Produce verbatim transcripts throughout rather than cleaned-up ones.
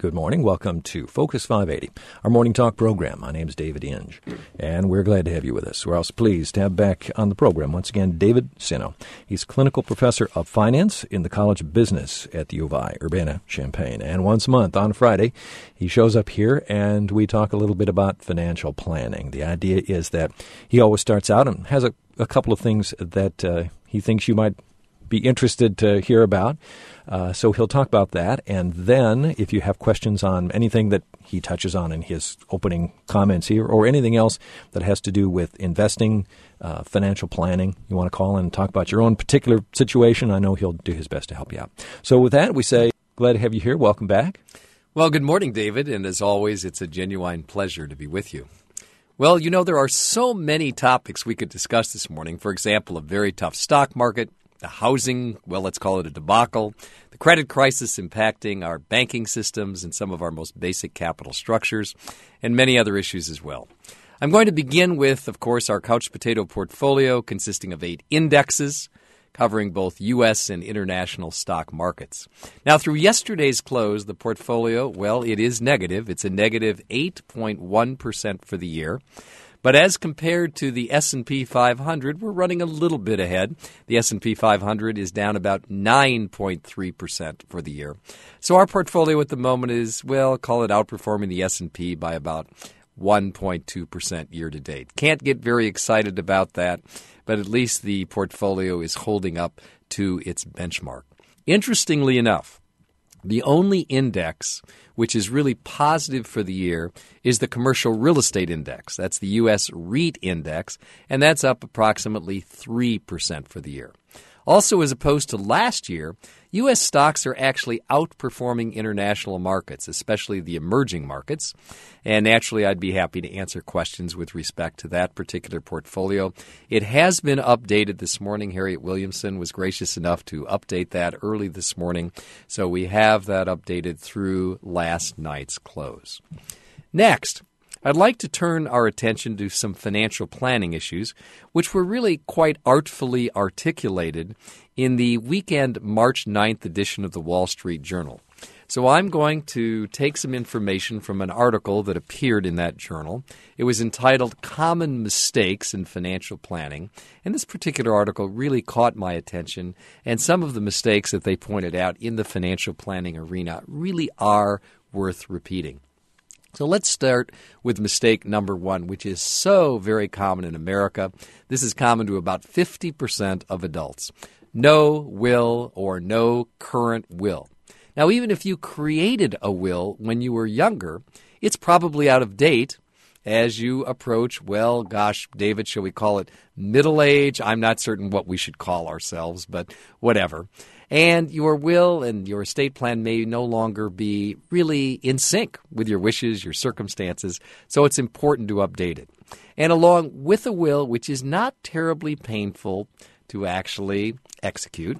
Good morning. Welcome to Focus five eighty, our morning talk program. My name is David Inge, and we're glad to have you with us. We're also pleased to have back on the program, once again, David Sino. He's clinical professor of finance in the College of Business at the U of I, Urbana-Champaign. And once a month, on Friday, he shows up here, and we talk a little bit about financial planning. The idea is that he always starts out and has a, a couple of things that uh, he thinks you might be interested to hear about. Uh, so he'll talk about that. And then if you have questions on anything that he touches on in his opening comments here or anything else that has to do with investing, uh, financial planning, you want to call in and talk about your own particular situation, I know he'll do his best to help you out. So with that, we say, glad to have you here. Welcome back. Well, good morning, David. And as always, it's a genuine pleasure to be with you. Well, you know, there are so many topics we could discuss this morning. For example, a very tough stock market, the housing, well, let's call it a debacle, the credit crisis impacting our banking systems and some of our most basic capital structures, and many other issues as well. I'm going to begin with, of course, our couch potato portfolio consisting of eight indexes covering both U S and international stock markets. Now, through yesterday's close, the portfolio, well, it is negative. It's a negative eight point one percent for the year. But as compared to the S and P five hundred, we're running a little bit ahead. The S and P five hundred is down about nine point three percent for the year. So our portfolio at the moment is, well, call it outperforming the S and P by about one point two percent year to date. Can't get very excited about that, but at least the portfolio is holding up to its benchmark. Interestingly enough, the only index which is really positive for the year is the Commercial Real Estate Index. That's the U S REIT Index, and that's up approximately three percent for the year. Also, as opposed to last year, U S stocks are actually outperforming international markets, especially the emerging markets. And naturally, I'd be happy to answer questions with respect to that particular portfolio. It has been updated this morning. Harriet Williamson was gracious enough to update that early this morning. So we have that updated through last night's close. Next, I'd like to turn our attention to some financial planning issues, which were really quite artfully articulated in the weekend March ninth edition of the Wall Street Journal. So I'm going to take some information from an article that appeared in that journal. It was entitled Common Mistakes in Financial Planning, and this particular article really caught my attention, and some of the mistakes that they pointed out in the financial planning arena really are worth repeating. So let's start with mistake number one, which is so very common in America. This is common to about fifty percent of adults. No will or no current will. Now, even if you created a will when you were younger, it's probably out of date as you approach, well, gosh, David, shall we call it middle age? I'm not certain what we should call ourselves, but whatever. And your will and your estate plan may no longer be really in sync with your wishes, your circumstances, so it's important to update it. And along with a will, which is not terribly painful to actually execute,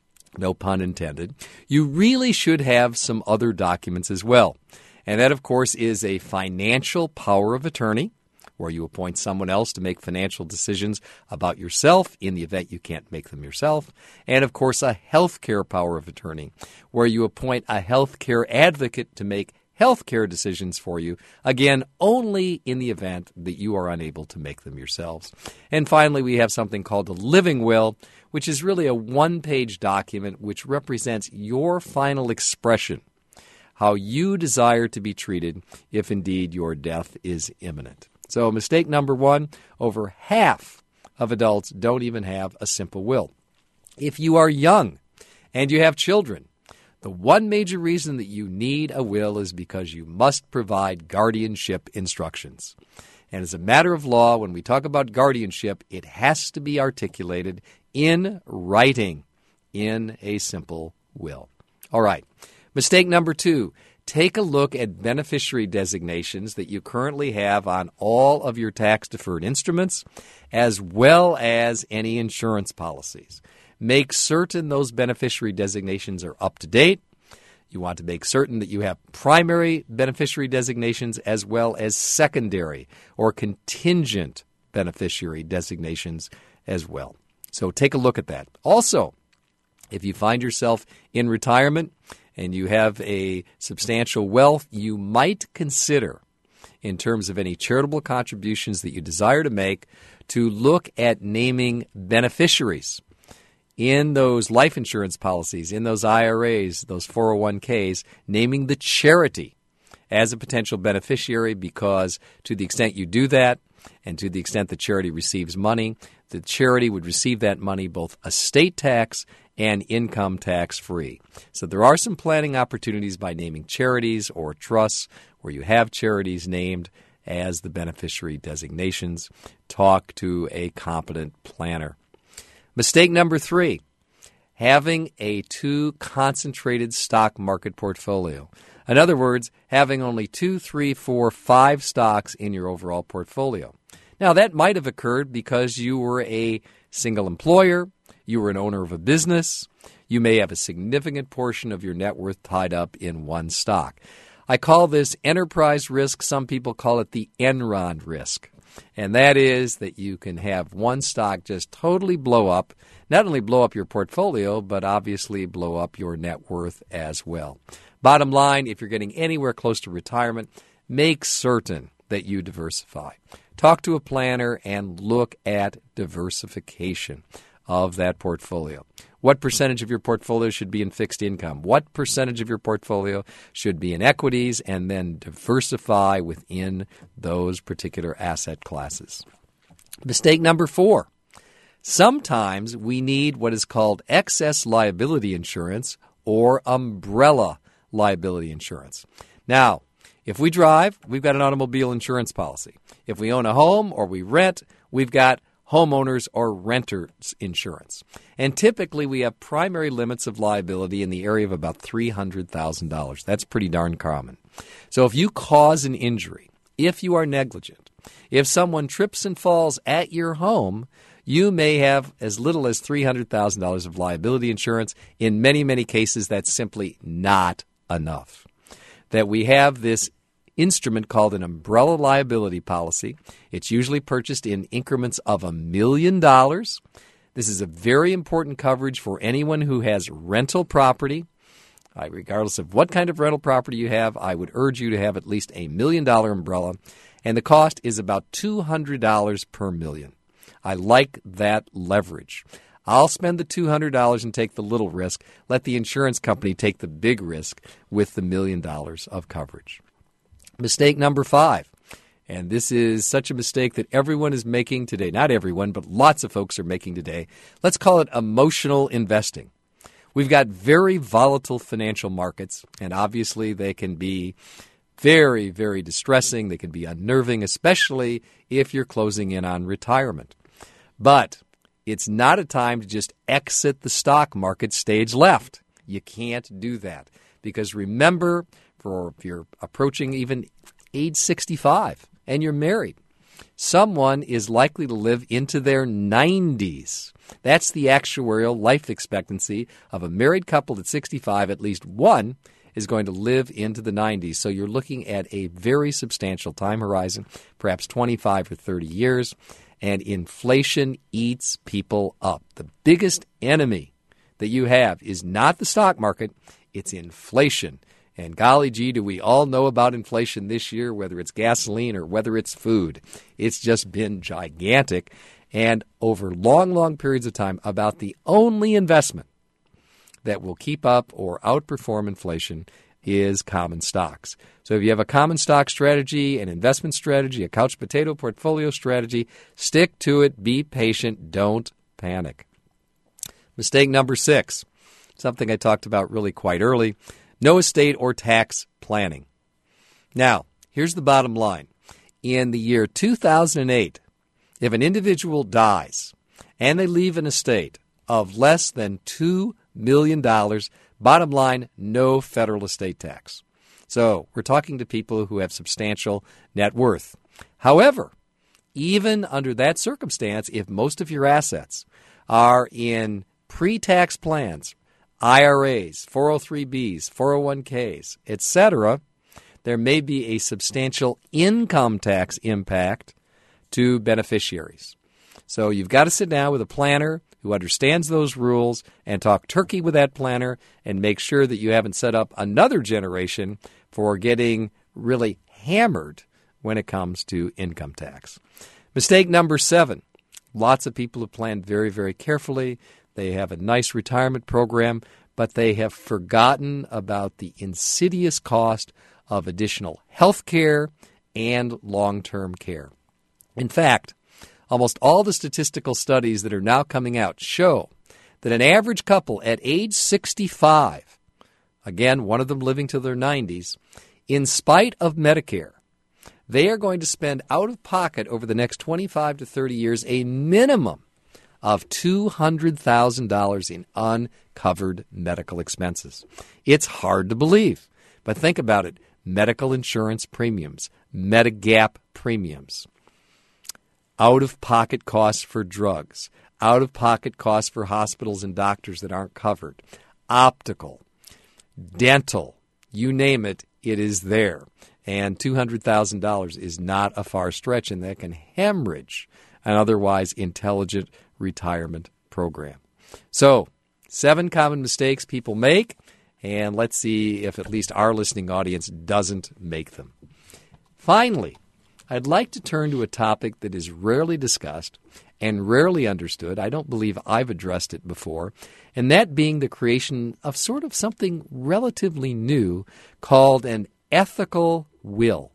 no pun intended, you really should have some other documents as well. And that, of course, is a financial power of attorney, where you appoint someone else to make financial decisions about yourself in the event you can't make them yourself. And, of course, a healthcare power of attorney, where you appoint a healthcare advocate to make healthcare decisions for you, again, only in the event that you are unable to make them yourselves. And finally, we have something called a living will, which is really a one-page document which represents your final expression, how you desire to be treated if indeed your death is imminent. So mistake number one, over half of adults don't even have a simple will. If you are young and you have children, the one major reason that you need a will is because you must provide guardianship instructions. And as a matter of law, when we talk about guardianship, it has to be articulated in writing in a simple will. All right. Mistake number two. Take a look at beneficiary designations that you currently have on all of your tax-deferred instruments, as well as any insurance policies. Make certain those beneficiary designations are up to date. You want to make certain that you have primary beneficiary designations as well as secondary or contingent beneficiary designations as well. So take a look at that. Also, if you find yourself in retirement and you have a substantial wealth, you might consider, in terms of any charitable contributions that you desire to make, to look at naming beneficiaries in those life insurance policies, in those I R As, those four oh one k's, naming the charity as a potential beneficiary, because to the extent you do that, and to the extent the charity receives money, the charity would receive that money both estate tax and income tax free. So there are some planning opportunities by naming charities or trusts where you have charities named as the beneficiary designations. Talk to a competent planner. Mistake number three, having a too concentrated stock market portfolio. In other words, having only two, three, four, five stocks in your overall portfolio. Now, that might have occurred because you were a single employer, you were an owner of a business, you may have a significant portion of your net worth tied up in one stock. I call this enterprise risk. Some people call it the Enron risk. And that is that you can have one stock just totally blow up, not only blow up your portfolio, but obviously blow up your net worth as well. Bottom line, if you're getting anywhere close to retirement, make certain that you diversify. Talk to a planner and look at diversification of that portfolio. What percentage of your portfolio should be in fixed income? What percentage of your portfolio should be in equities? And then diversify within those particular asset classes. Mistake number four. Sometimes we need what is called excess liability insurance or umbrella liability insurance. Now, if we drive, we've got an automobile insurance policy. If we own a home or we rent, we've got homeowners or renters insurance. And typically we have primary limits of liability in the area of about three hundred thousand dollars. That's pretty darn common. So if you cause an injury, if you are negligent, if someone trips and falls at your home, you may have as little as three hundred thousand dollars of liability insurance. In many, many cases, that's simply not enough. That we have this instrument called an umbrella liability policy. It's usually purchased in increments of a million dollars. This is a very important coverage for anyone who has rental property. Uh, regardless of what kind of rental property you have, I would urge you to have at least a million dollar umbrella. And the cost is about two hundred dollars per million. I like that leverage. I'll spend the two hundred dollars and take the little risk. Let the insurance company take the big risk with the million dollars of coverage. Mistake number five, and this is such a mistake that everyone is making today. Not everyone, but lots of folks are making today. Let's call it emotional investing. We've got very volatile financial markets, and obviously they can be very, very distressing. They can be unnerving, especially if you're closing in on retirement. But it's not a time to just exit the stock market stage left. You can't do that because remember, for if you're approaching even age sixty-five and you're married, someone is likely to live into their nineties. That's the actuarial life expectancy of a married couple at sixty-five. At least one is going to live into the nineties. So you're looking at a very substantial time horizon, perhaps twenty-five or thirty years. And inflation eats people up. The biggest enemy that you have is not the stock market, it's inflation. And golly gee, do we all know about inflation this year, whether it's gasoline or whether it's food. It's just been gigantic. And over long, long periods of time, about the only investment that will keep up or outperform inflation is common stocks. So if you have a common stock strategy, an investment strategy, a couch potato portfolio strategy, stick to it, be patient, don't panic. Mistake number six, something I talked about really quite early, no estate or tax planning. Now, here's the bottom line. In the year two thousand eight, if an individual dies and they leave an estate of less than two million dollars, bottom line, no federal estate tax. So we're talking to people who have substantial net worth. However, even under that circumstance, if most of your assets are in pre-tax plans, I R As, four oh three B's, four oh one K's, et cetera, there may be a substantial income tax impact to beneficiaries. So you've got to sit down with a planner who understands those rules and talk turkey with that planner and make sure that you haven't set up another generation for getting really hammered when it comes to income tax. Mistake number seven. Lots of people have planned very, very carefully. They have a nice retirement program, but they have forgotten about the insidious cost of additional health care and long-term care. In fact, almost all the statistical studies that are now coming out show that an average couple at age sixty-five, again, one of them living to their nineties, in spite of Medicare, they are going to spend out of pocket over the next twenty-five to thirty years a minimum of two hundred thousand dollars in uncovered medical expenses. It's hard to believe, but think about it. Medical insurance premiums, Medigap premiums, out-of-pocket costs for drugs, out-of-pocket costs for hospitals and doctors that aren't covered, optical, dental, you name it, it is there. And two hundred thousand dollars is not a far stretch, and that can hemorrhage an otherwise intelligent retirement program. So, seven common mistakes people make, and let's see if at least our listening audience doesn't make them. Finally, I'd like to turn to a topic that is rarely discussed and rarely understood. I don't believe I've addressed it before, and that being the creation of sort of something relatively new called an ethical will.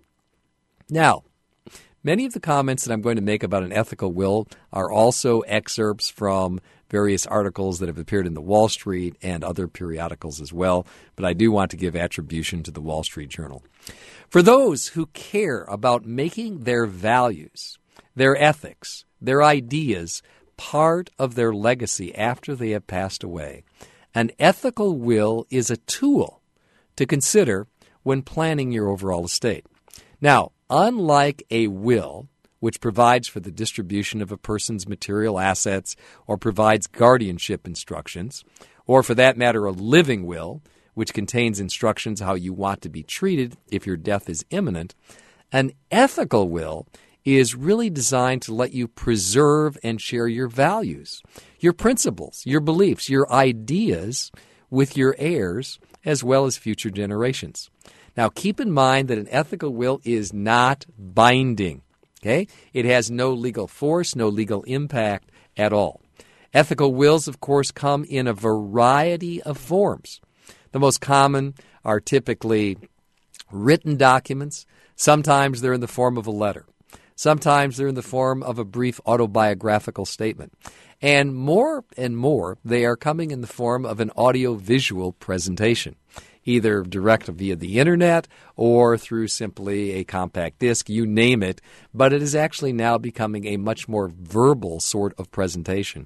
Now, many of the comments that I'm going to make about an ethical will are also excerpts from various articles that have appeared in the Wall Street and other periodicals as well, but I do want to give attribution to the Wall Street Journal. For those who care about making their values, their ethics, their ideas part of their legacy after they have passed away, an ethical will is a tool to consider when planning your overall estate. Now, unlike a will, which provides for the distribution of a person's material assets or provides guardianship instructions, or for that matter, a living will, which contains instructions how you want to be treated if your death is imminent, an ethical will is really designed to let you preserve and share your values, your principles, your beliefs, your ideas with your heirs as well as future generations. Now, keep in mind that an ethical will is not binding. Okay? It has no legal force, no legal impact at all. Ethical wills, of course, come in a variety of forms. The most common are typically written documents. Sometimes they're in the form of a letter. Sometimes they're in the form of a brief autobiographical statement. And more and more, they are coming in the form of an audio-visual presentation, either direct via the internet or through simply a compact disc, you name it. But it is actually now becoming a much more verbal sort of presentation,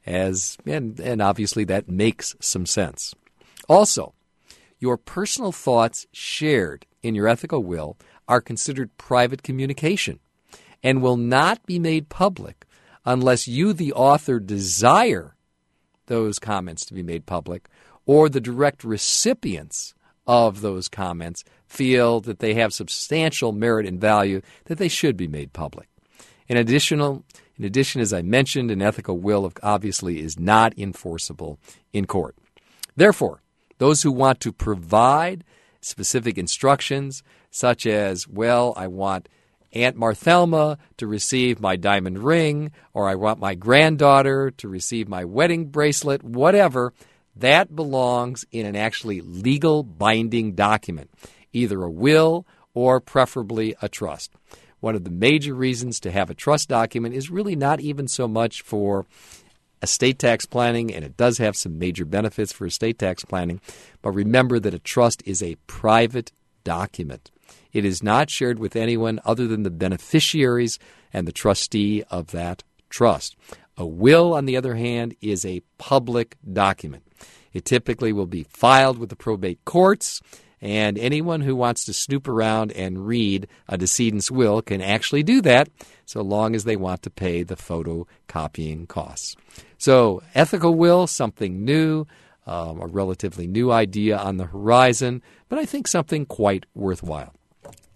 as and, and obviously that makes some sense. Also, your personal thoughts shared in your ethical will are considered private communication and will not be made public unless you, the author, desire those comments to be made public, or the direct recipients of those comments feel that they have substantial merit and value that they should be made public. In addition, in addition, as I mentioned, an ethical will obviously is not enforceable in court. Therefore, those who want to provide specific instructions, such as, well, I want Aunt Marthelma to receive my diamond ring, or I want my granddaughter to receive my wedding bracelet, whatever, that belongs in an actually legal binding document, either a will or preferably a trust. One of the major reasons to have a trust document is really not even so much for estate tax planning, and it does have some major benefits for estate tax planning, but remember that a trust is a private document. It is not shared with anyone other than the beneficiaries and the trustee of that trust. A will, on the other hand, is a public document. It typically will be filed with the probate courts, and anyone who wants to snoop around and read a decedent's will can actually do that, so long as they want to pay the photocopying costs. So, ethical will, something new, um, a relatively new idea on the horizon, but I think something quite worthwhile.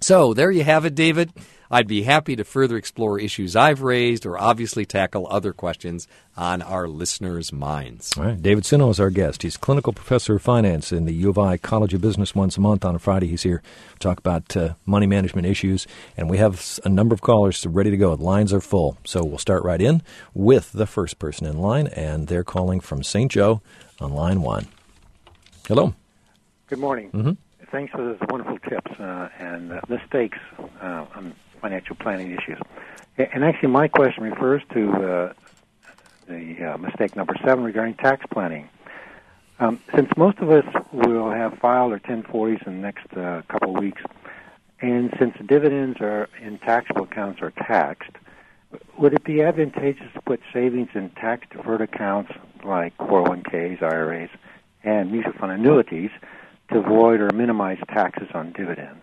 So there you have it, David. I'd be happy to further explore issues I've raised or obviously tackle other questions on our listeners' minds. All right. David Sino is our guest. He's clinical professor of finance in the U of I College of Business. Once a month on a Friday, he's here to talk about uh, money management issues. And we have a number of callers ready to go. The lines are full. So we'll start right in with the first person in line, and they're calling from Saint Joe on line one. Hello. Good morning. Mm-hmm. Thanks for those wonderful tips uh, and uh, mistakes uh, on financial planning issues. And actually, my question refers to uh, the uh, mistake number seven regarding tax planning. Um, since most of us will have filed our ten forties in the next uh, couple of weeks, and since dividends are in taxable accounts are taxed, would it be advantageous to put savings in tax-deferred accounts like four oh one k's, I R As, and mutual fund annuities to avoid or minimize taxes on dividends?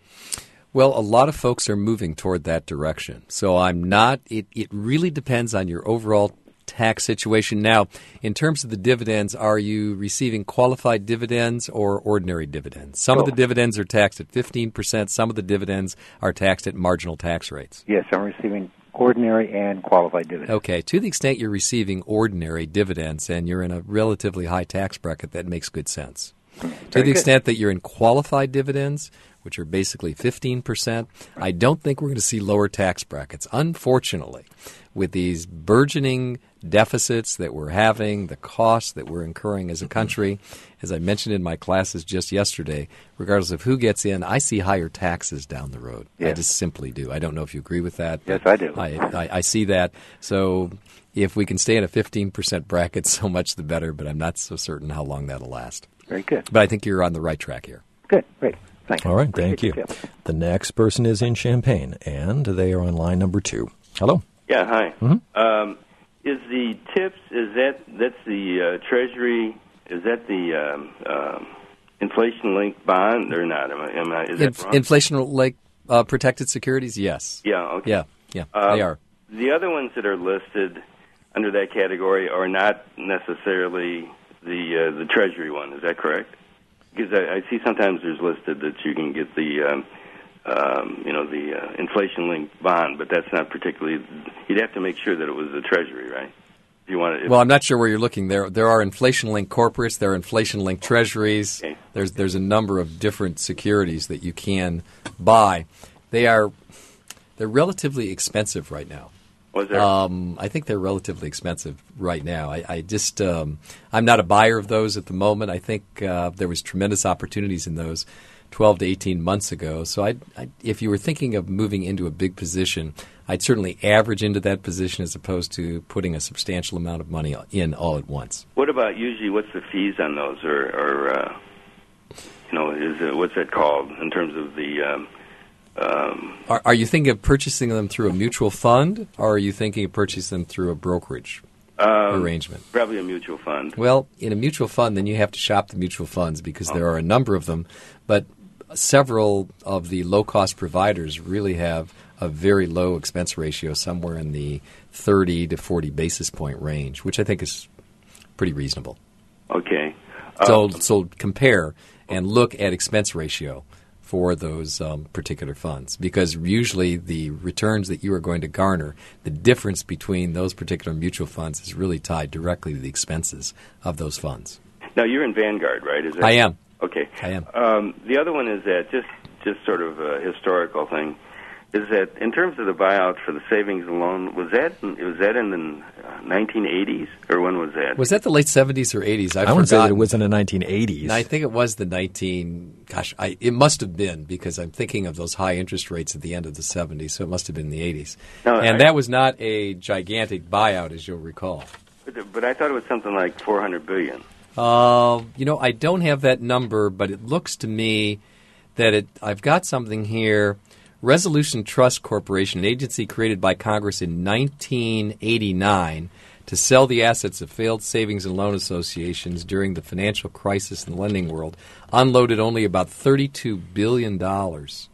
Well, a lot of folks are moving toward that direction. So I'm not, it, it really depends on your overall tax situation. Now, in terms of the dividends, are you receiving qualified dividends or ordinary dividends? Some Oh. of the dividends are taxed at fifteen percent. Some of the dividends are taxed at marginal tax rates. Yes, I'm receiving ordinary and qualified dividends. Okay, to the extent you're receiving ordinary dividends and you're in a relatively high tax bracket, that makes good sense. To Very the good. extent that you're in qualified dividends, which are basically fifteen percent, I don't think we're going to see lower tax brackets. Unfortunately, with these burgeoning deficits that we're having, the costs that we're incurring as a country, as I mentioned in my classes just yesterday, regardless of who gets in, I see higher taxes down the road. I Yes. just simply do. I don't know if you agree with that. Yes, but I do. I, I, I see that. So if we can stay in a fifteen percent bracket, so much the better, but I'm not so certain how long that'll last. Very good. But I think you're on the right track here. Good. Great. Thanks. All right. Thank you. Appreciate the tip. The next person is in Champaign, and they are on line number two. Hello. Yeah, hi. Mm-hmm. Um, is the tips, is that, that's the uh, Treasury, is that the um, um, inflation-linked bond or not? Am I, am I, is that Inf- wrong? inflation-like uh, protected securities, yes. Yeah, okay. Yeah, yeah, Um, they are. The other ones that are listed under that category are not necessarily the uh, the Treasury one. Is that correct? Because I, I see sometimes there's listed that you can get the um, um, you know the uh, inflation-linked bond, but that's not particularly. You'd have to make sure that it was the Treasury, right? If you want to. Well, I'm not sure where you're looking. There there are inflation-linked corporates, there are inflation-linked treasuries. Okay. There's there's a number of different securities that you can buy. They are they're relatively expensive right now. Was there? Um, I think they're relatively expensive right now. I, I just um, I'm not a buyer of those at the moment. I think uh, there was tremendous opportunities in those twelve to eighteen months ago. So I, I, if you were thinking of moving into a big position, I'd certainly average into that position as opposed to putting a substantial amount of money in all at once. What about usually? What's the fees on those, or, or uh, you know, is it, what's that called in terms of the? Um, um, Are, are you thinking of purchasing them through a mutual fund, or are you thinking of purchasing them through a brokerage um, arrangement? Probably a mutual fund. Well, in a mutual fund, then you have to shop the mutual funds because there are a number of them, but several of the low-cost providers really have a very low expense ratio, somewhere in the thirty to forty basis point range, which I think is pretty reasonable. Okay. So, Um, so compare and look at expense ratio for those um, particular funds, because usually the returns that you are going to garner, the difference between those particular mutual funds is really tied directly to the expenses of those funds. now you're in Vanguard, right? Is that, I am. Okay. I am. Um, the other one is that just just sort of a historical thing is that in terms of the buyout for the savings and loan, was that was that in the nineteen eighties or when was that? Was that the late seventies or eighties? I've I wouldn't say that it forgotten. was in the nineteen eighties. And I think it was the nineteen. Gosh, I, it must have been, because I'm thinking of those high interest rates at the end of the seventies. So it must have been the eighties. No, and I- that was not a gigantic buyout, as you'll recall. But, but I thought it was something like four hundred billion. Uh, you know, I don't have that number, but it looks to me that it. I've got something here. Resolution Trust Corporation, an agency created by Congress in nineteen eighty-nine to sell the assets of failed savings and loan associations during the financial crisis in the lending world, unloaded only about thirty-two billion dollars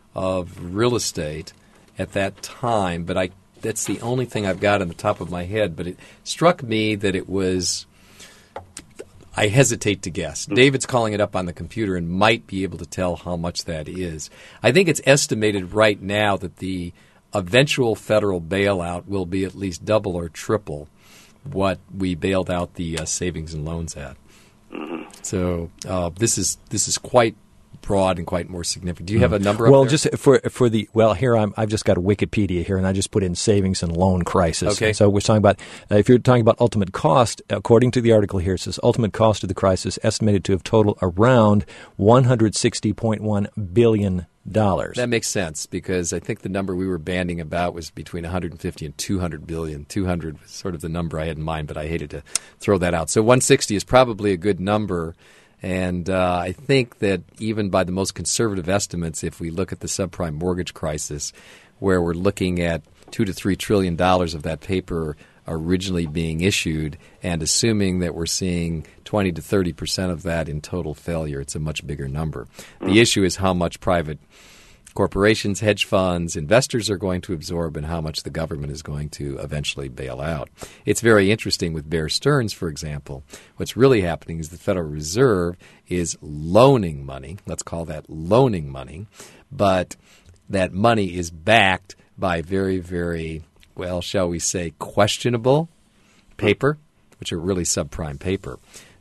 of real estate at that time. But I that's the only thing I've got on the top of my head. But it struck me that it was I hesitate to guess. David's calling it up on the computer and might be able to tell how much that is. I think it's estimated right now that the eventual federal bailout will be at least double or triple what we bailed out the uh, savings and loans at. Mm-hmm. So uh, this is this is quite broad and quite more significant. Do you have a number? Well, up there? just for for the well, here I'm. I've just got a Wikipedia here, and I just put in savings and loan crisis. Okay. And so we're talking about uh, if you're talking about ultimate cost, according to the article here, it says ultimate cost of the crisis estimated to have totaled around one hundred sixty point one billion dollars. That makes sense because I think the number we were banding about was between one hundred fifty and two hundred billion. two hundred was sort of the number I had in mind, but I hated to throw that out. So one hundred sixty is probably a good number. And uh, I think that even by the most conservative estimates, if we look at the subprime mortgage crisis, where we're looking at two to three trillion dollars of that paper originally being issued, and assuming that we're seeing twenty to thirty percent of that in total failure, it's a much bigger number. The issue is how much private corporations, hedge funds, investors are going to absorb and how much the government is going to eventually bail out. It's very interesting with Bear Stearns, for example. What's really happening is the Federal Reserve is loaning money. Let's call that loaning money. But that money is backed by very, very, well, shall we say, questionable paper, which are really subprime paper.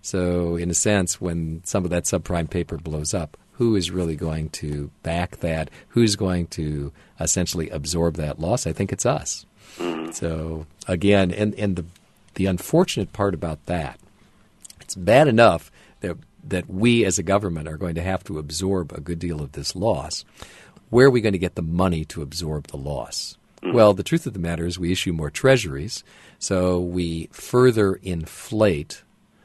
So in a sense, when some of that subprime paper blows up, who is really going to back that? Who's going to essentially absorb that loss? I think it's us. Mm-hmm. So again, and, and the the unfortunate part about that, it's bad enough that that we as a government are going to have to absorb a good deal of this loss. Where are we going to get the money to absorb the loss? Mm-hmm. Well, the truth of the matter is we issue more treasuries, so we further inflate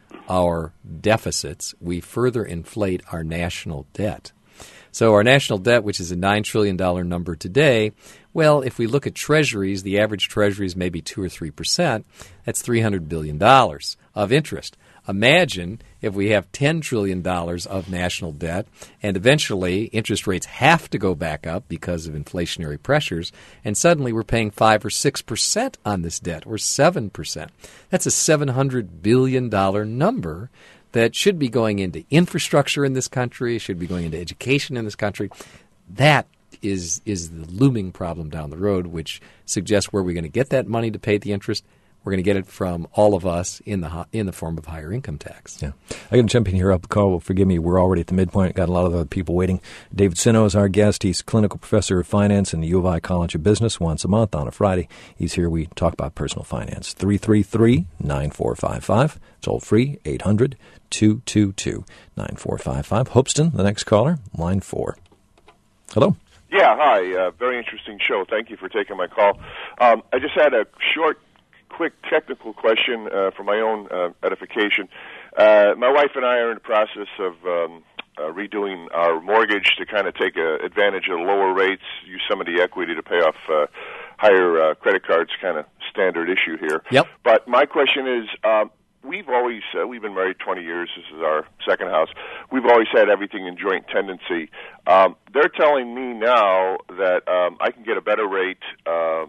our deficits, we further inflate our national debt. So our national debt, which is a nine trillion dollars number today, well, if we look at treasuries, the average treasury is maybe two or three percent. That's three hundred billion dollars of interest. Imagine if we have ten trillion dollars of national debt and eventually interest rates have to go back up because of inflationary pressures, and suddenly we're paying five or six percent on this debt, or seven percent. That's a seven hundred billion dollars number that should be going into infrastructure in this country, should be going into education in this country. That is, is the looming problem down the road, which suggests where we're going to get that money to pay the interest. We're going to get it from all of us in the in the form of higher income tax. Yeah, I got to jump in here. Up the call. Well, forgive me. We're already at the midpoint. Got a lot of other people waiting. David Sino is our guest. He's clinical professor of finance in the U of I College of Business. Once a month on a Friday, he's here. We talk about personal finance. Three three three nine four five five. Toll free eight hundred two two two nine four five five. Hopeston, the next caller, line four. Hello. Yeah. Hi. Uh, very interesting show. Thank you for taking my call. Um, I just had a short. Quick technical question uh, for my own uh, edification. Uh, my wife and I are in the process of um, uh, redoing our mortgage to kind of take uh, advantage of lower rates, use some of the equity to pay off uh, higher uh, credit cards, kind of standard issue here. Yep. But my question is, um, we've always, uh, we've been married twenty years. This is our second house. We've always had everything in joint tenancy. Um, they're telling me now that um, I can get a better rate uh,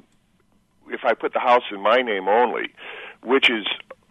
if I put the house in my name only, which is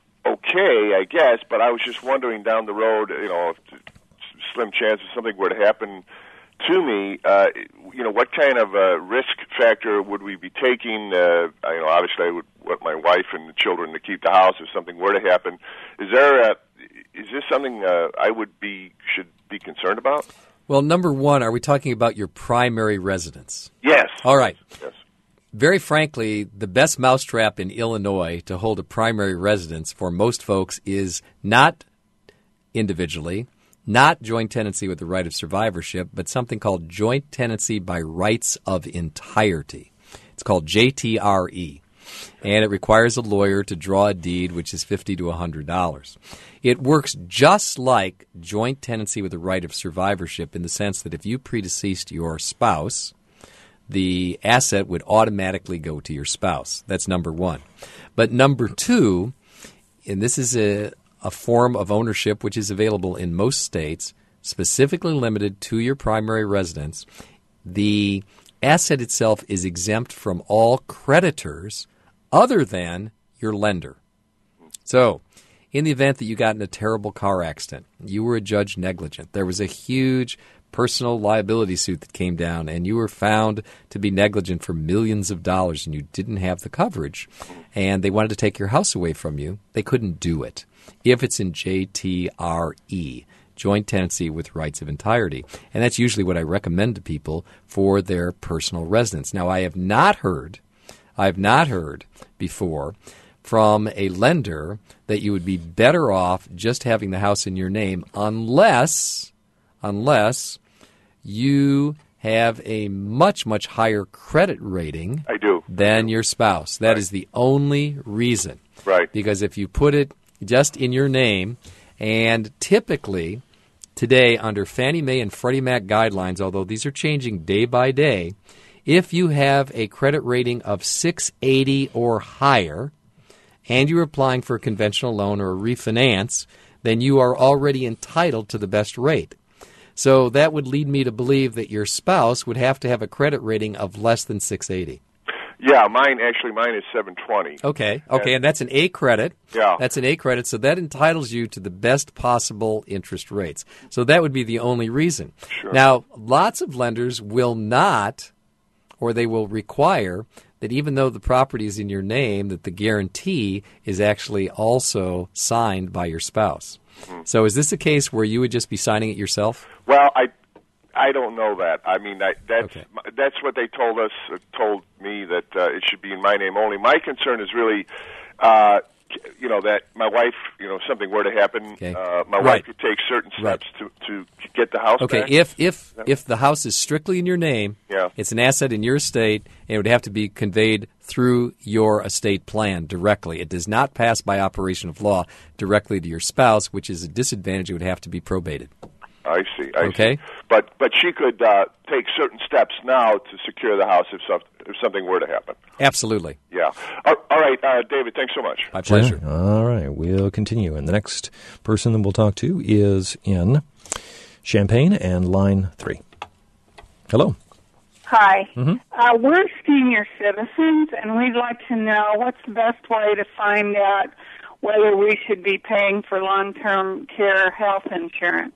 okay, I guess, but I was just wondering down the road, you know, if slim chance if something were to happen to me, uh, you know, what kind of uh, risk factor would we be taking? Uh, you know, obviously I would want my wife and the children to keep the house if something were to happen. Is there a, is this something uh, I would be, should be concerned about? Well, number one, are we talking about your primary residence? Yes. All right. Yes. Very frankly, the best mousetrap in Illinois to hold a primary residence for most folks is not individually, not joint tenancy with the right of survivorship, but something called joint tenancy by rights of entirety. It's called J T R E, and it requires a lawyer to draw a deed, which is fifty to one hundred dollars. It works just like joint tenancy with the right of survivorship in the sense that if you predeceased your spouse, the asset would automatically go to your spouse. That's number one. But number two, and this is a, a form of ownership which is available in most states, specifically limited to your primary residence, the asset itself is exempt from all creditors other than your lender. So in the event that you got in a terrible car accident, you were adjudged negligent, there was a huge personal liability suit that came down, and you were found to be negligent for millions of dollars, and you didn't have the coverage, and they wanted to take your house away from you, they couldn't do it if it's in J T R E, joint tenancy with rights of entirety. And that's usually what I recommend to people for their personal residence. Now, I have not heard, I have not heard before from a lender that you would be better off just having the house in your name unless, unless you have a much, much higher credit rating I do. than your spouse. That Right. is the only reason. Right. Because if you put it just in your name, and typically today under Fannie Mae and Freddie Mac guidelines, although these are changing day by day, if you have a credit rating of six eighty or higher and you're applying for a conventional loan or a refinance, then you are already entitled to the best rate. So that would lead me to believe that your spouse would have to have a credit rating of less than six eighty. Yeah, mine actually mine is seven twenty. Okay, okay, and that's an A credit. Yeah. That's an A credit, so that entitles you to the best possible interest rates. So that would be the only reason. Sure. Now, lots of lenders will not, or they will require, that even though the property is in your name, that the guarantee is actually also signed by your spouse. Mm-hmm. So is this a case where you would just be signing it yourself? Well, I I don't know that. I mean, I, that's Okay. that's what they told us, uh, told me that uh, it should be in my name only. My concern is really, uh, you know, that my wife, you know, something were to happen, Okay. uh, my Right. wife could take certain Right. steps to, to get the house Okay, back. if if if the house is strictly in your name, Yeah. it's an asset in your estate, and it would have to be conveyed through your estate plan directly. It does not pass by operation of law directly to your spouse, which is a disadvantage. It would have to be probated. I see. I Okay. see. But but she could uh, take certain steps now to secure the house if, some, if something were to happen. Absolutely. Yeah. All, all right, uh, David. Thanks so much. My pleasure. Yeah. All right, we'll continue. And the next person that we'll talk to is in Champaign and line three. Hello. Hi. Mm-hmm. Uh, we're senior citizens, and we'd like to know what's the best way to find out whether we should be paying for long-term care health insurance.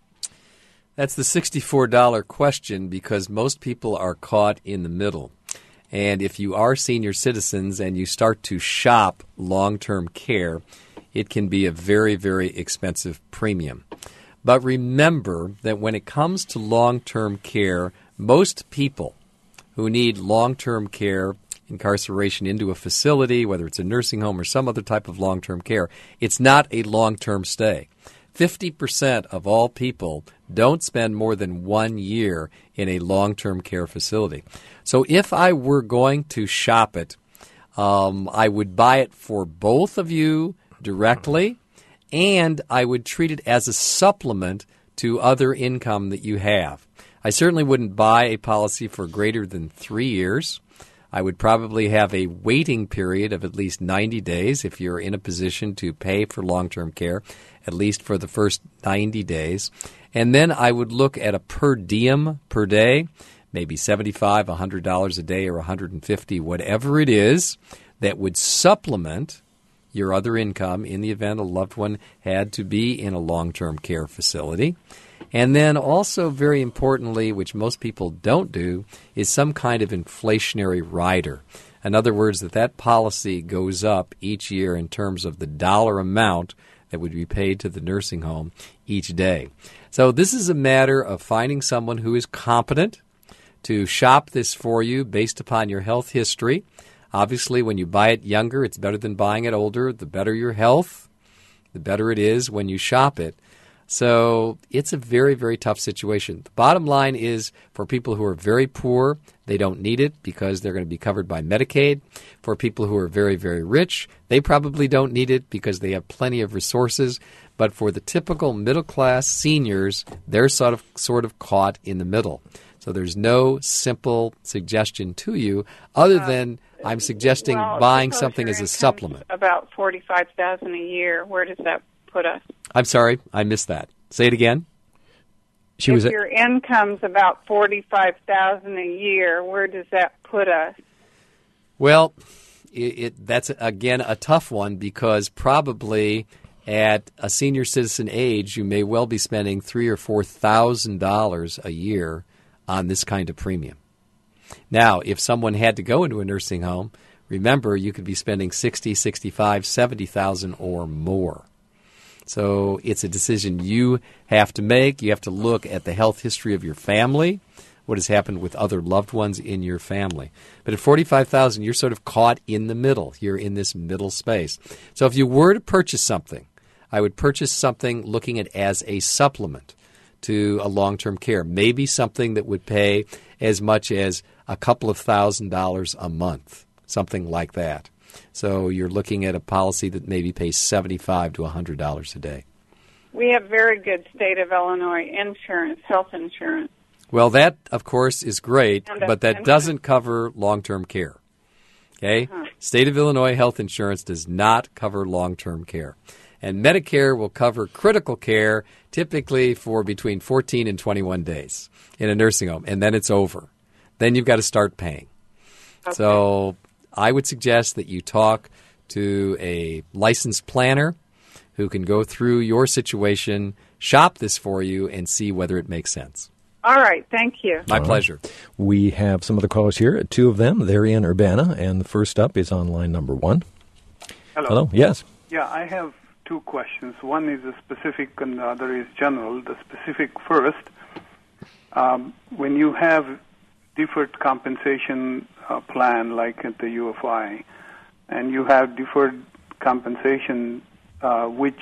That's the sixty-four dollars question, because most people are caught in the middle. And if you are senior citizens and you start to shop long-term care, it can be a very, very expensive premium. But remember that when it comes to long-term care, most people who need long-term care, incarceration into a facility, whether it's a nursing home or some other type of long-term care, it's not a long-term stay. fifty percent of all people don't spend more than one year in a long-term care facility. So if I were going to shop it, um, I would buy it for both of you directly, and I would treat it as a supplement to other income that you have. I certainly wouldn't buy a policy for greater than three years. I would probably have a waiting period of at least ninety days if you're in a position to pay for long-term care, at least for the first ninety days. And then I would look at a per diem per day, maybe seventy-five dollars, one hundred dollars a day, or one hundred fifty dollars, whatever it is, that would supplement your other income in the event a loved one had to be in a long-term care facility. And then also, very importantly, which most people don't do, is some kind of inflationary rider. In other words, that that policy goes up each year in terms of the dollar amount that would be paid to the nursing home each day. So this is a matter of finding someone who is competent to shop this for you based upon your health history. Obviously, when you buy it younger, it's better than buying it older. The better your health, the better it is when you shop it. So it's a very, very tough situation. The bottom line is, for people who are very poor, they don't need it because they're going to be covered by Medicaid. For people who are very, very rich, they probably don't need it because they have plenty of resources. But for the typical middle-class seniors, they're sort of sort of caught in the middle. So there's no simple suggestion to you other than I'm suggesting well, buying suppose something your as a income's supplement. About forty-five thousand dollars a year. Where does that put us? I'm sorry, I missed that. Say it again. She if was at, your income's about forty-five thousand dollars a year, where does that put us? Well, it, it, that's, again, a tough one because probably at a senior citizen age, you may well be spending three or four thousand dollars a year on this kind of premium. Now, if someone had to go into a nursing home, remember you could be spending sixty, sixty-five, seventy thousand or more. So it's a decision you have to make. You have to look at the health history of your family, what has happened with other loved ones in your family. But at forty-five thousand dollars, you're sort of caught in the middle. You're in this middle space. So if you were to purchase something, I would purchase something looking at as a supplement to a long-term care, maybe something that would pay as much as a couple of thousand dollars a month, something like that. So you're looking at a policy that maybe pays seventy-five to one hundred dollars a day. We have very good state of Illinois insurance, health insurance. Well, that, of course, is great, And but that doesn't cover long-term care. Okay? Uh-huh. State of Illinois health insurance does not cover long-term care. And Medicare will cover critical care typically for between fourteen and twenty-one days in a nursing home, and then it's over. Then you've got to start paying. Okay. So I would suggest that you talk to a licensed planner who can go through your situation, shop this for you, and see whether it makes sense. All right. Thank you. My All pleasure. Right. We have some other callers here, two of them. They're in Urbana, and the first up is on line number one. Hello. Hello. Yes. Yeah, I have two questions. One is a specific and the other is general. The specific first, um, when you have deferred compensation uh, plan like at the U F I, and you have deferred compensation uh, which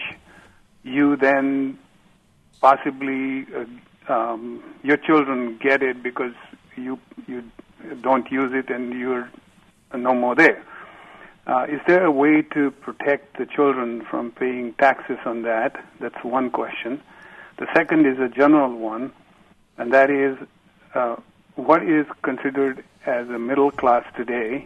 you then possibly, uh, um, your children get it because you you don't use it and you're no more there. Uh, is there a way to protect the children from paying taxes on that? That's one question. The second is a general one, and that is uh, what is considered as a middle class today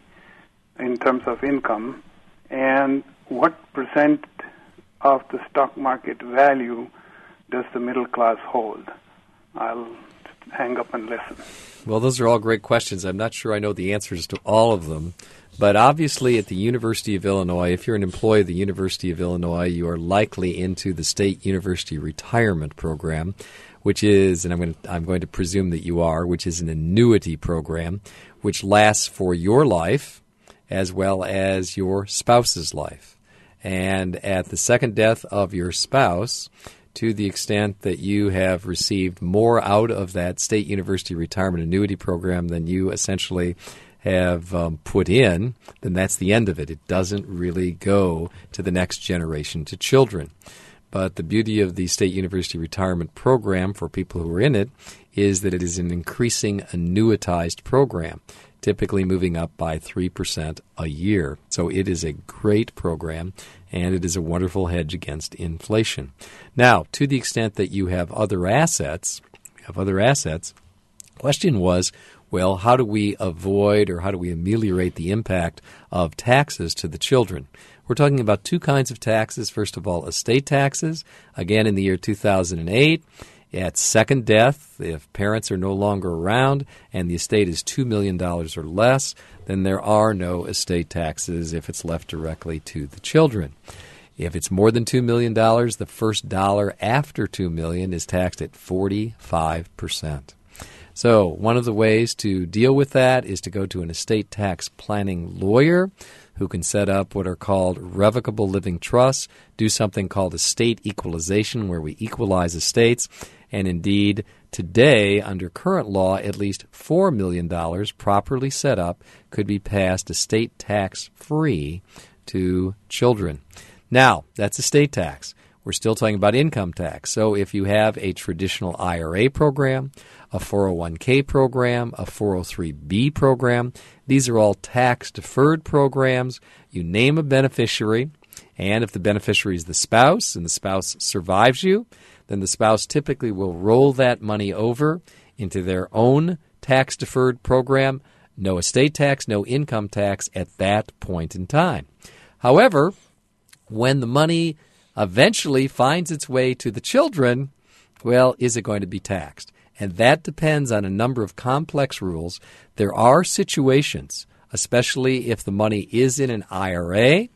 in terms of income, and what percent of the stock market value does the middle class hold? I'll hang up and listen. Well, those are all great questions. I'm not sure I know the answers to all of them. But obviously at the University of Illinois, if you're an employee of the University of Illinois, you are likely into the State University Retirement Program, which is, and I'm going to, I'm going to presume that you are, which is an annuity program, which lasts for your life as well as your spouse's life. And at the second death of your spouse, to the extent that you have received more out of that State University Retirement Annuity Program than you essentially have um, put in, then that's the end of it. It doesn't really go to the next generation, to children. But the beauty of the State University Retirement Program for people who are in it is that it is an increasing annuitized program, typically moving up by three percent a year. So it is a great program, and it is a wonderful hedge against inflation. Now, to the extent that you have other assets, you have other assets, question was, well, how do we avoid or how do we ameliorate the impact of taxes to the children? We're talking about two kinds of taxes. First of all, estate taxes. Again, in the year two thousand eight, at second death, if parents are no longer around and the estate is two million dollars or less, then there are no estate taxes if it's left directly to the children. If it's more than two million dollars, the first dollar after two million dollars is taxed at forty-five percent. So one of the ways to deal with that is to go to an estate tax planning lawyer who can set up what are called revocable living trusts, do something called estate equalization where we equalize estates. And indeed, today, under current law, at least four million dollars properly set up could be passed estate tax-free to children. Now, that's estate tax. We're still talking about income tax. So if you have a traditional I R A program, a four oh one k program, a four oh three b program, these are all tax-deferred programs. You name a beneficiary, and if the beneficiary is the spouse and the spouse survives you, then the spouse typically will roll that money over into their own tax-deferred program. No estate tax, no income tax at that point in time. However, when the money eventually finds its way to the children, well, is it going to be taxed? And that depends on a number of complex rules. There are situations, especially if the money is in an I R A,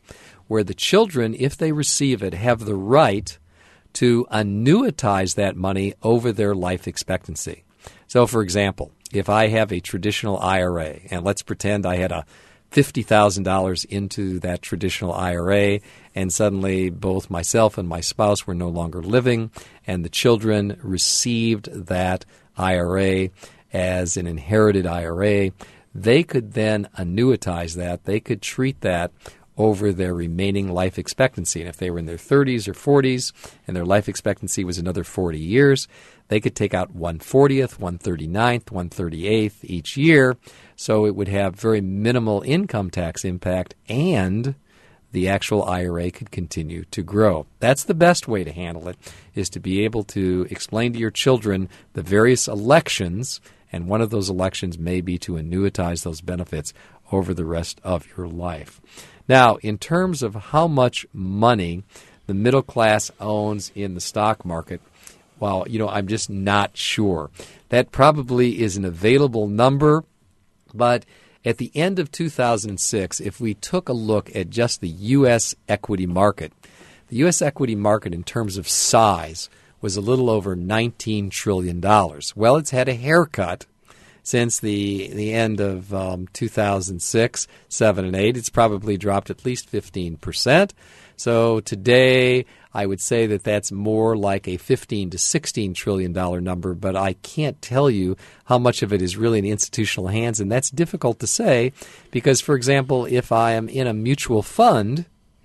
where the children, if they receive it, have the right to annuitize that money over their life expectancy. So, for example, if I have a traditional I R A, and let's pretend I had a fifty thousand dollars into that traditional I R A, and suddenly both myself and my spouse were no longer living, and the children received that I R A as an inherited I R A, they could then annuitize that. They could treat that over their remaining life expectancy. And if they were in their thirties or forties and their life expectancy was another forty years, they could take out one fortieth, one thirty-ninth, one thirty-eighth each year. So it would have very minimal income tax impact, and the actual I R A could continue to grow. That's the best way to handle it, is to be able to explain to your children the various elections, and one of those elections may be to annuitize those benefits over the rest of your life. Now, in terms of how much money the middle class owns in the stock market, well, you know, I'm just not sure. That probably is an available number, but at the end of two thousand six, if we took a look at just the U S equity market, the U S equity market in terms of size was a little over nineteen trillion dollars. Well, it's had a haircut since the the end of um, two thousand six, seven, and eight. It's probably dropped at least fifteen percent. So today, I would say that that's more like a fifteen to sixteen trillion dollars number, but I can't tell you how much of it is really in institutional hands, and that's difficult to say because, for example, if I am in a mutual fund,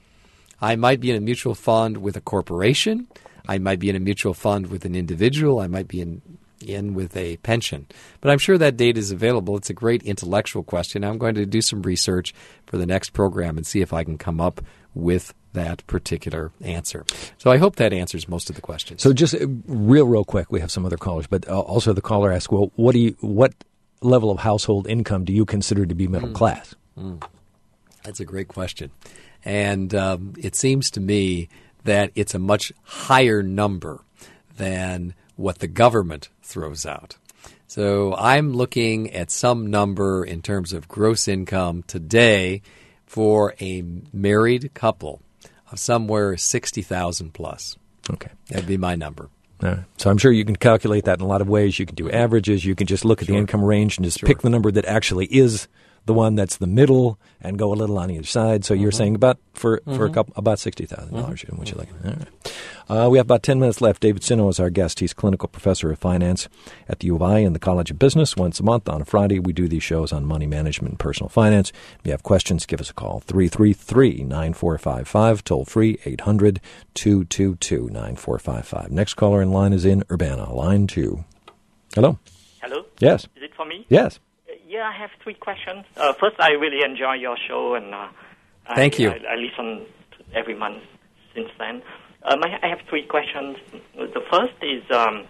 I might be in a mutual fund with a corporation, I might be in a mutual fund with an individual, I might be in in with a pension. But I'm sure that data is available. It's a great intellectual question. I'm going to do some research for the next program and see if I can come up with that particular answer. So I hope that answers most of the questions. So just uh, real, real quick, we have some other callers, but uh, also the caller asked, well, what do you, what level of household income do you consider to be middle mm. class? Mm. That's a great question. And um, it seems to me that it's a much higher number than what the government throws out. So I'm looking at some number in terms of gross income today for a married couple of somewhere sixty thousand plus. Okay. That'd be my number. All right. So I'm sure you can calculate that in a lot of ways. You can do averages. You can just look at sure. the income range and just sure. pick the number that actually is the one that's the middle and go a little on either side. So mm-hmm. you're saying about for, mm-hmm. for a couple about sixty thousand dollars. Mm-hmm. What you like? All right. Uh, we have about ten minutes left. David Sino is our guest. He's clinical professor of finance at the U of I and the College of Business. Once a month on a Friday, we do these shows on money management and personal finance. If you have questions, give us a call. three three three, nine four five five, toll free, eight hundred, two two two, nine four five five. Next caller in line is in Urbana, line two. Hello. Hello. Yes. Is it for me? Yes. Yeah, I have three questions. Uh, first, I really enjoy your show, and uh, thank I, you. I, I listen to every month since then. Um, I, I have three questions. The first is um,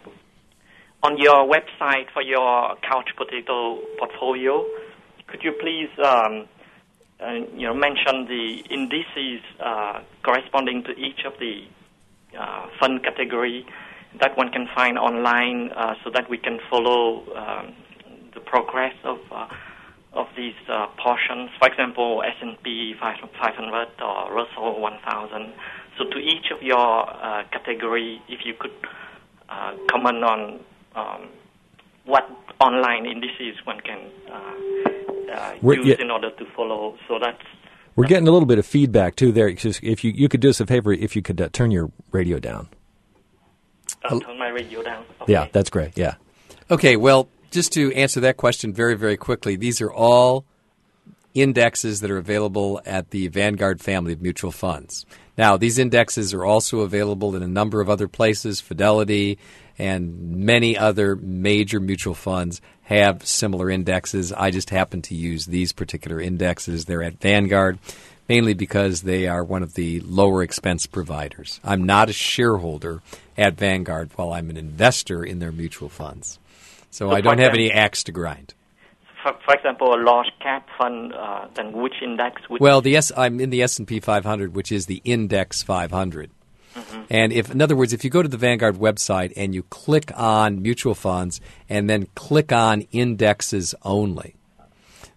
on your website for your couch potato portfolio. Could you please, um, uh, you know, mention the indices uh, corresponding to each of the uh, fund category that one can find online, uh, so that we can follow Um, the progress of uh, of these uh, portions. For example, S and P five hundred or Russell one thousand. So to each of your uh, category, if you could uh, comment on um, what online indices one can uh, uh, use yeah. in order to follow. So that's we're getting a little bit of feedback too there. If you you could do us a favor, if you could uh, turn your radio down. Uh, turn my radio down. Okay. Yeah, that's great. Yeah. Okay. Well, just to answer that question very, very quickly, these are all indexes that are available at the Vanguard family of mutual funds. Now, these indexes are also available in a number of other places. Fidelity and many other major mutual funds have similar indexes. I just happen to use these particular indexes. They're at Vanguard, mainly because they are one of the lower expense providers. I'm not a shareholder at Vanguard while I'm an investor in their mutual funds. So, so I don't have any axe to grind. For, for example, a large cap fund, uh, then which index? Which well, the S, I'm in the S and P five hundred, which is the Index five hundred. Mm-hmm. And if, in other words, if you go to the Vanguard website and you click on mutual funds and then click on indexes only,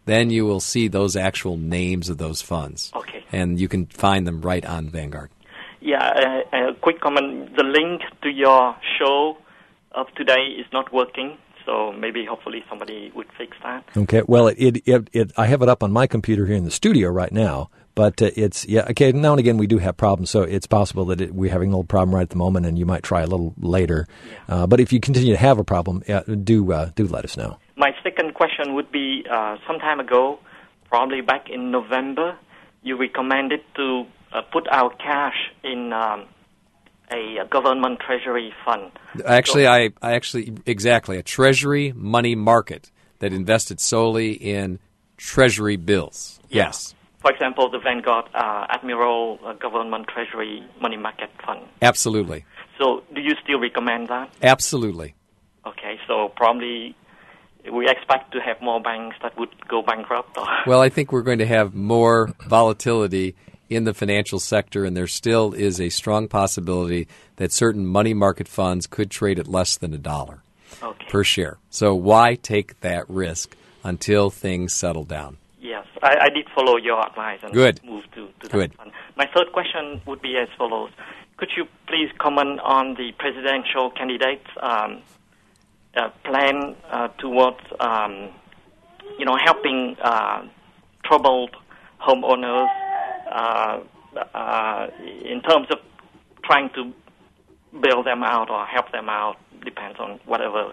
then you will see those actual names of those funds. Okay. And you can find them right on Vanguard. Yeah, uh, a quick comment. The link to your show of today is not working, so maybe hopefully somebody would fix that. Okay. Well, it, it, it, it I have it up on my computer here in the studio right now, but uh, it's, yeah, okay, now and again we do have problems, so it's possible that it, we're having a little problem right at the moment, and you might try a little later. Yeah. Uh, but if you continue to have a problem, uh, do uh, do let us know. My second question would be, uh, some time ago, probably back in November, you recommended to uh, put our cash in um, a, a government treasury fund. Actually, so, I, I actually, exactly, a treasury money market that invested solely in treasury bills. Yeah. Yes. For example, the Vanguard uh, Admiral uh, Government Treasury Money Market Fund. Absolutely. So do you still recommend that? Absolutely. Okay, so probably we expect to have more banks that would go bankrupt? Or? Well, I think we're going to have more volatility in the financial sector, and there still is a strong possibility that certain money market funds could trade at less than a dollar okay. per share. So why take that risk until things settle down? Yes, I, I did follow your advice and Good. move to, to Good. that fund. My third question would be as follows. Could you please comment on the presidential candidates' um, uh, plan uh, towards, um, you know, helping uh, troubled homeowners uh, uh, in terms of trying to bail them out or help them out, depends on whatever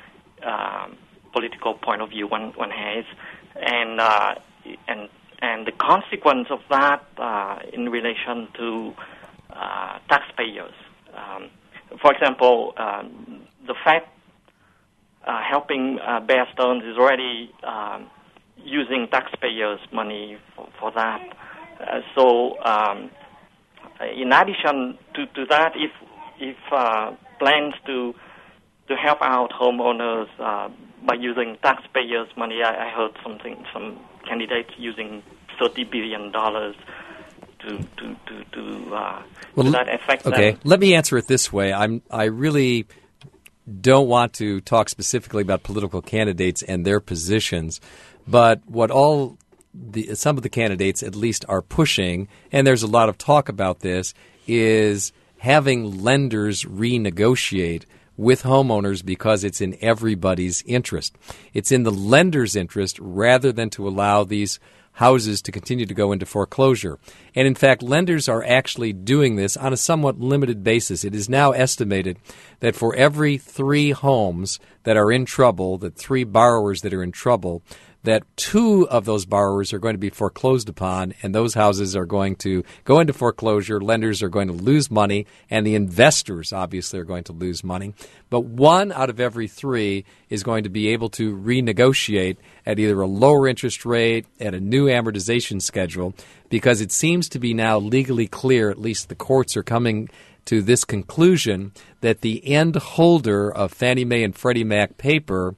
uh, political point of view one, one has, and uh, and and the consequence of that uh, in relation to uh, taxpayers. Um, for example, um, the Fed uh, helping uh, Bear Stearns is already um, using taxpayers' money for, for that. Uh, so, um, in addition to, to that, if if uh, plans to to help out homeowners uh, by using taxpayers' money, I, I heard something, some candidates using thirty billion dollars to to to, to, uh, well, to that effect. Okay, them. Let me answer it this way. I'm I really don't want to talk specifically about political candidates and their positions, but what all the some of the candidates at least are pushing, and there's a lot of talk about this, is having lenders renegotiate with homeowners because it's in everybody's interest. It's in the lender's interest rather than to allow these houses to continue to go into foreclosure. And in fact, lenders are actually doing this on a somewhat limited basis. It is now estimated that for every three homes that are in trouble, that three borrowers that are in trouble, that two of those borrowers are going to be foreclosed upon, and those houses are going to go into foreclosure. Lenders are going to lose money, and the investors obviously are going to lose money. But one out of every three is going to be able to renegotiate at either a lower interest rate, at a new amortization schedule, because it seems to be now legally clear, at least the courts are coming to this conclusion, that the end holder of Fannie Mae and Freddie Mac paper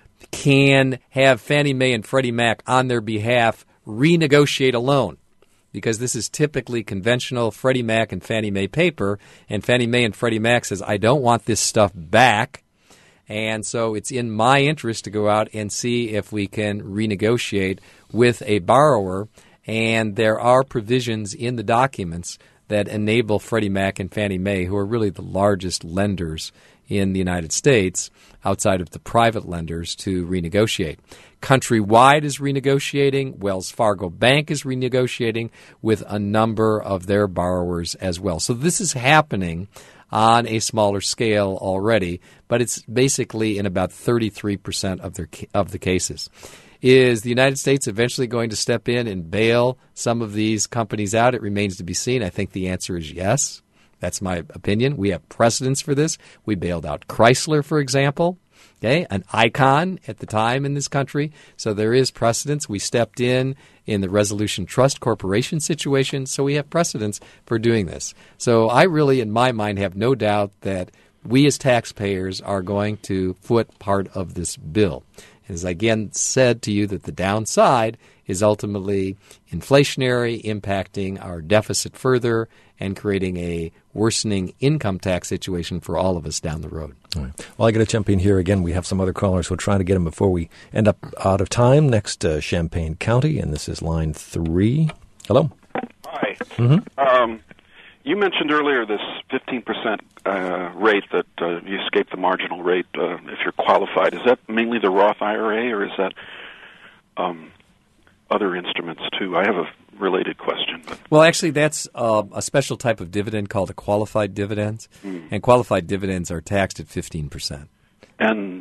can have Fannie Mae and Freddie Mac on their behalf renegotiate a loan, because this is typically conventional Freddie Mac and Fannie Mae paper, and Fannie Mae and Freddie Mac says, I don't want this stuff back, and so it's in my interest to go out and see if we can renegotiate with a borrower, and there are provisions in the documents that enable Freddie Mac and Fannie Mae, who are really the largest lenders in the United States, outside of the private lenders, to renegotiate. Countrywide is renegotiating. Wells Fargo Bank is renegotiating with a number of their borrowers as well. So this is happening on a smaller scale already, but it's basically in about thirty-three percent of their of the cases. Is the United States eventually going to step in and bail some of these companies out? It remains to be seen. I think the answer is yes. That's my opinion. We have precedents for this. We bailed out Chrysler, for example, okay, an icon at the time in this country. So there is precedence. We stepped in in the Resolution Trust Corporation situation, so we have precedents for doing this. So I really, in my mind, have no doubt that we as taxpayers are going to foot part of this bill. And as I again said to you, that the downside is ultimately inflationary, impacting our deficit further and creating a worsening income tax situation for all of us down the road. All right. Well, I got to jump in here again. We have some other callers. We'll try to get them before we end up out of time. Next, uh, Champaign County, and this is line three. Hello. Hi. Mm-hmm. Um, you mentioned earlier this fifteen percent uh, rate that uh, you escape the marginal rate uh, if you're qualified. Is that mainly the Roth I R A, or is that um, other instruments too? I have a related question. But. Well, actually, that's uh, a special type of dividend called a qualified dividend, mm. and qualified dividends are taxed at fifteen percent. And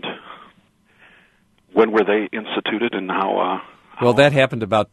when were they instituted, and how? Uh, how well, that happened about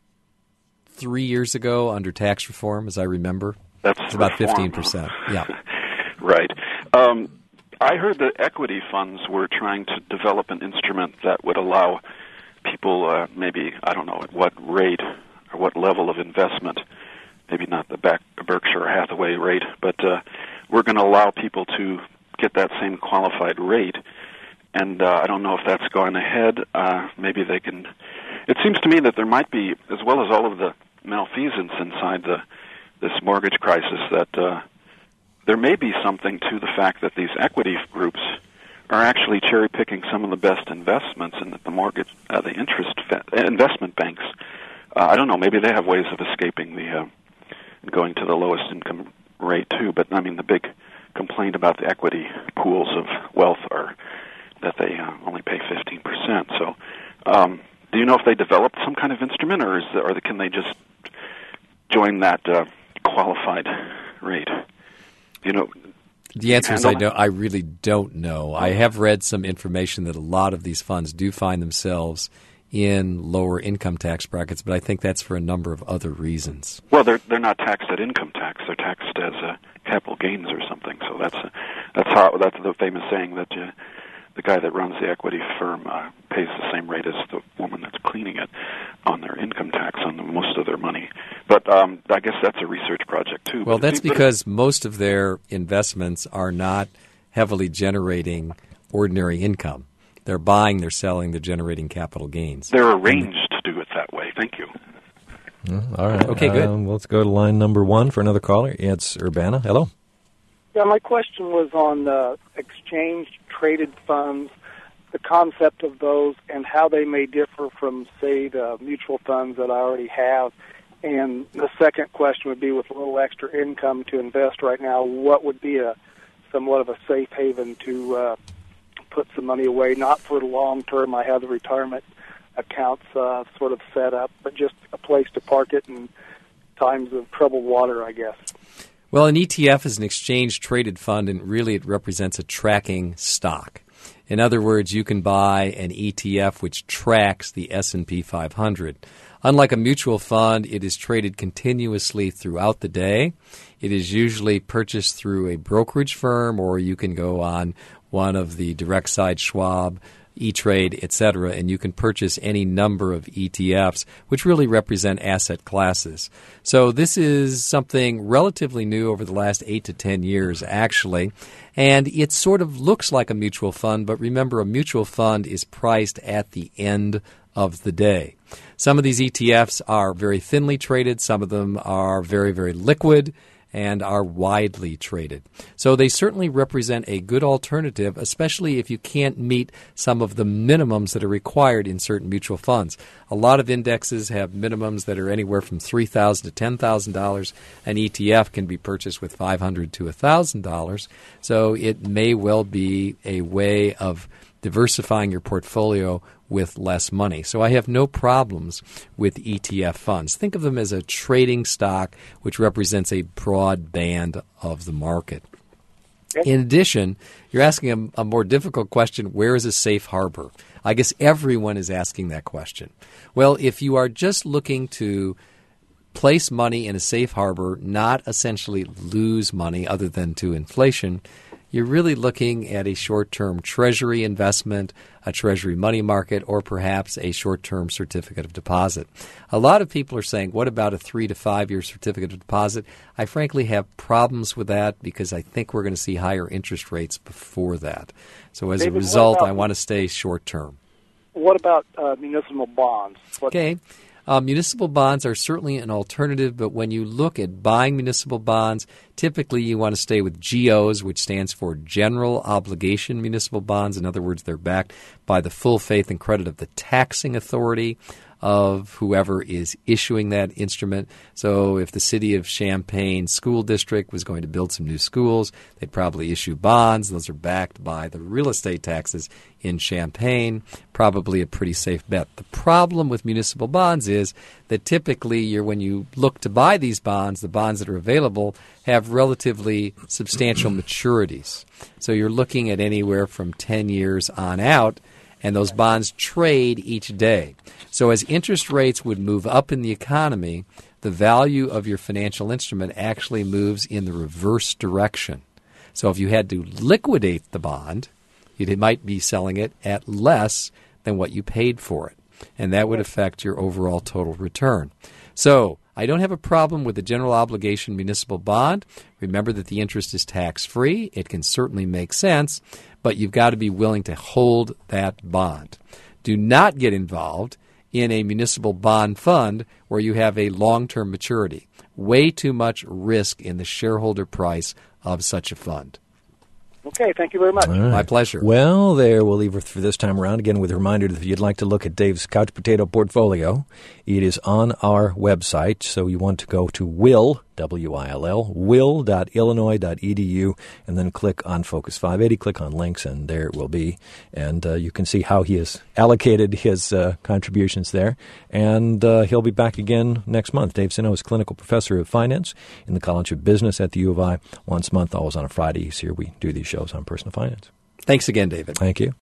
three years ago under tax reform, as I remember. That's it's about reform, fifteen percent. Huh? Yeah. Right. Um, I heard that equity funds were trying to develop an instrument that would allow people, uh, maybe, I don't know at what rate or what level of investment, maybe not the back Berkshire Hathaway rate, but uh, we're going to allow people to get that same qualified rate. And uh, I don't know if that's gone ahead. Uh, maybe they can. It seems to me that there might be, as well as all of the malfeasance inside the this mortgage crisis, that uh, there may be something to the fact that these equity groups are actually cherry-picking some of the best investments, and that the mortgage, uh, the interest fa- investment banks, uh, I don't know, maybe they have ways of escaping the uh, going to the lowest income rate too. But I mean, the big complaint about the equity pools of wealth are that they uh, only pay fifteen percent. So, um, do you know if they developed some kind of instrument, or is or can they just join that uh, qualified rate? You know. The answer is I don't. I really don't know. I have read some information that a lot of these funds do find themselves in lower income tax brackets, but I think that's for a number of other reasons. Well, they're they're not taxed at income tax; they're taxed as uh, capital gains or something. So that's uh, that's how that's the famous saying that uh, the guy that runs the equity firm uh, pays the same rate as the woman that's cleaning it on their income tax on the, most of their money. But um, I guess that's a research project too. Well, but that's it, because most of their investments are not heavily generating ordinary income. They're buying, they're selling, they're generating capital gains. They're arranged to do it that way. Thank you. Mm, all right. Okay, good. Um, let's go to line number one for another caller. It's Urbana. Hello. Yeah, my question was on uh, exchange-traded funds, the concept of those, and how they may differ from, say, the mutual funds that I already have. And the second question would be, with a little extra income to invest right now, what would be a somewhat of a safe haven to uh, put some money away, not for the long term. I have the retirement accounts uh, sort of set up, but just a place to park it in times of troubled water, I guess. Well, an E T F is an exchange-traded fund, and really it represents a tracking stock. In other words, you can buy an E T F which tracks the S and P five hundred. Unlike a mutual fund, it is traded continuously throughout the day. It is usually purchased through a brokerage firm, or you can go on one of the direct side, Schwab, E-Trade, et cetera, and you can purchase any number of E T Fs, which really represent asset classes. So this is something relatively new over the last eight to ten years, actually, and it sort of looks like a mutual fund, but remember, a mutual fund is priced at the end of the day. Some of these E T Fs are very thinly traded, some of them are very, very liquid, and are widely traded. So they certainly represent a good alternative, especially if you can't meet some of the minimums that are required in certain mutual funds. A lot of indexes have minimums that are anywhere from three thousand dollars to ten thousand dollars. An E T F can be purchased with five hundred dollars to one thousand dollars. So it may well be a way of diversifying your portfolio with less money. So I have no problems with E T F funds. Think of them as a trading stock which represents a broad band of the market. In addition, you're asking a, a more difficult question, where is a safe harbor? I guess everyone is asking that question. Well, if you are just looking to place money in a safe harbor, not essentially lose money other than to inflation, you're really looking at a short-term treasury investment, a treasury money market, or perhaps a short-term certificate of deposit. A lot of people are saying, what about a three to five-year certificate of deposit? I frankly have problems with that because I think we're going to see higher interest rates before that. So as David, a result, about, I want to stay short-term. what about uh, municipal bonds? What, Okay. Uh, municipal bonds are certainly an alternative, but when you look at buying municipal bonds, typically you want to stay with G Os, which stands for General Obligation Municipal Bonds. In other words, they're backed by the full faith and credit of the taxing authority of whoever is issuing that instrument. So if the city of Champaign School District was going to build some new schools, they'd probably issue bonds. Those are backed by the real estate taxes in Champaign. Probably a pretty safe bet. The problem with municipal bonds is that typically you're, when you look to buy these bonds, the bonds that are available have relatively substantial maturities. So you're looking at anywhere from ten years on out, and those bonds trade each day. So as interest rates would move up in the economy, the value of your financial instrument actually moves in the reverse direction. So if you had to liquidate the bond, you might be selling it at less than what you paid for it, and that would affect your overall total return. So I don't have a problem with the general obligation municipal bond. Remember that the interest is tax-free. It can certainly make sense, but you've got to be willing to hold that bond. Do not get involved in a municipal bond fund where you have a long-term maturity. Way too much risk in the shareholder price of such a fund. Okay, thank you very much. All right. My pleasure. Well, there, we'll leave it for this time around. Again, with a reminder that if you'd like to look at Dave's couch potato portfolio, it is on our website. So you want to go to will, W I L L, will dot illinois dot e d u, and then click on Focus five eighty, click on links, and there it will be. And uh, you can see how he has allocated his uh, contributions there. And uh, he'll be back again next month. Dave Sino is Clinical Professor of Finance in the College of Business at the U of I. Once a month, always on a Friday. He's here. We do these shows on personal finance. Thanks again, David. Thank you.